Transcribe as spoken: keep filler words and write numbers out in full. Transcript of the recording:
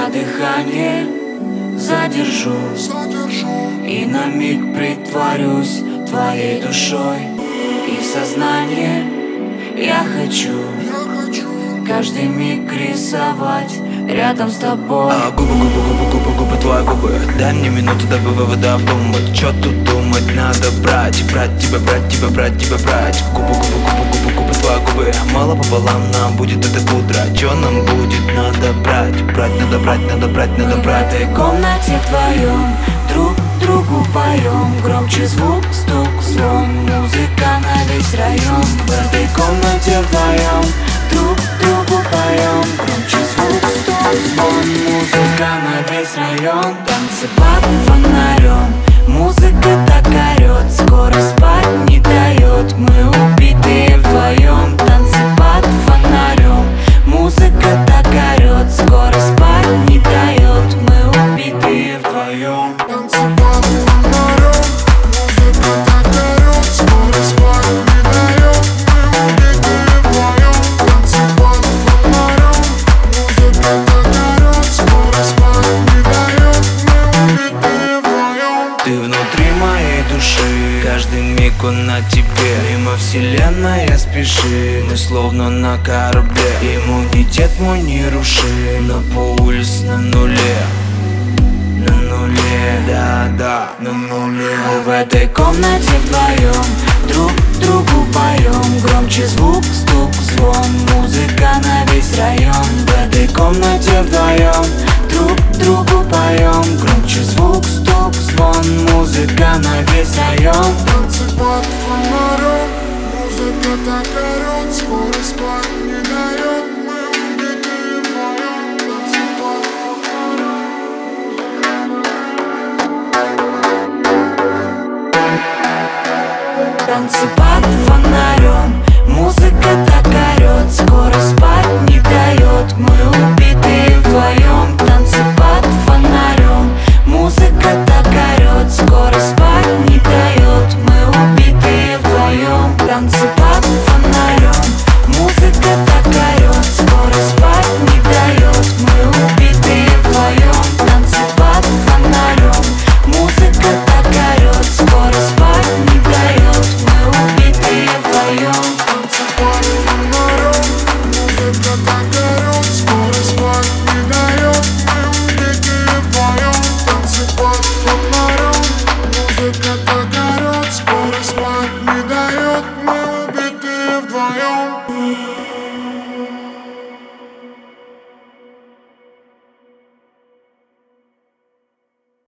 Я дыхание задержу, и на миг притворюсь твоей душой. И в сознание я хочу каждый миг рисовать рядом с тобой. А губы, губы, губы, губы, губы, твои губы. Дай мне минуту, дабы выводы обдумать. Чё тут думать, надо брать, брать тебя, брать тебя, брать тебя, брать. Губы, губы, губы, губы, губы, твои губы. Мало пополам нам будет эта пудра. Чё нам будет, надо брать, брать, надо брать, надо брать, надо брать. В этой комнате вдвоем друг другу поем. Громче звук, стук, звон, музыка на весь район. В этой комнате вдвоем друг другу поем. Громче звук, стук, звон, музыка на весь район. Танцы под фонарем, музыка так орёт, скоро спать не дает. Мы убитые вдвоем. Танцы под фонарем, музыка так орёт, скоро спать не дает. Мы убитые вдвоем. Танцы под фонарем, музыка так орёт, скоро спать не дает. Мы убитые вдвоем. Танцы под фонарем, музыка так орёт, скоро спать не дает. Мы убитые вдвоем. Ты внутри моей души, каждый миг он на тебе. Мимо вселенная спеши, мы словно на корабле. Иммунитет мой не руши, на пульс на нуле. На нуле, да-да, на нуле. Мы в этой комнате вдвоем друг другу поем. Громче звук, стук, звон, музыка на весь район. В этой комнате вдвоем друг другу поем. Громче звук, стук, звон, музыка на весь район. Танцы под фонарем, музыка так орёт, скоро спать не дает. Мы убитые вдвоем. Танцы под фонарем. Танцы под фонарем, музыка так орёт, скоро спать не дает. Мы убитые вдвоем. Танцы под фонарем, музыка так орёт, скоро спать не дает. Мы убитые вдвоем. Танцы под фонарем, музыка так орёт, скоро спать не дает. Мы убитые вдвоем. Танцы под фонарем, музыка так орёт, скоро спать не дает. Мы убитые вдвоем. Танцы под фонарем, музыка так орёт, скоро спать не дает. Мы убитые вдвоем. Танцы под фонарем, музыка так орёт, скоро спать не дает. Мы